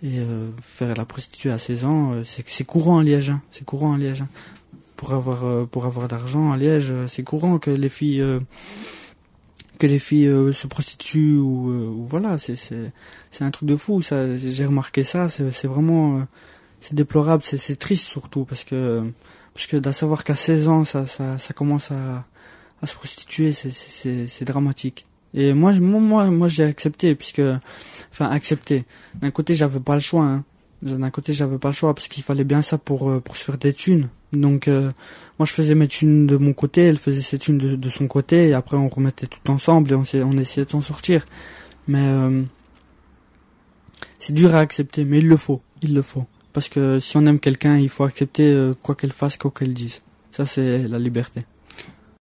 faire la prostituée à 16 ans, c'est courant à Liège, hein. C'est courant à Liège, hein. Pour avoir d'argent à Liège, c'est courant que les filles se prostituent ou voilà, c'est un truc de fou, ça. J'ai remarqué ça, c'est vraiment c'est déplorable, c'est triste surtout parce que d'à savoir qu'à 16 ans ça commence à se prostituer, c'est dramatique. Et moi j'ai accepté accepté. D'un côté j'avais pas le choix, hein. D'un côté j'avais pas le choix parce qu'il fallait bien ça pour se faire des thunes. Donc moi je faisais mes thunes de mon côté, elle faisait ses thunes de son côté, et après on remettait tout ensemble et on essayait de s'en sortir. Mais c'est dur à accepter, mais il le faut. Parce que si on aime quelqu'un, il faut accepter quoi qu'elle fasse, quoi qu'elle dise. Ça c'est la liberté.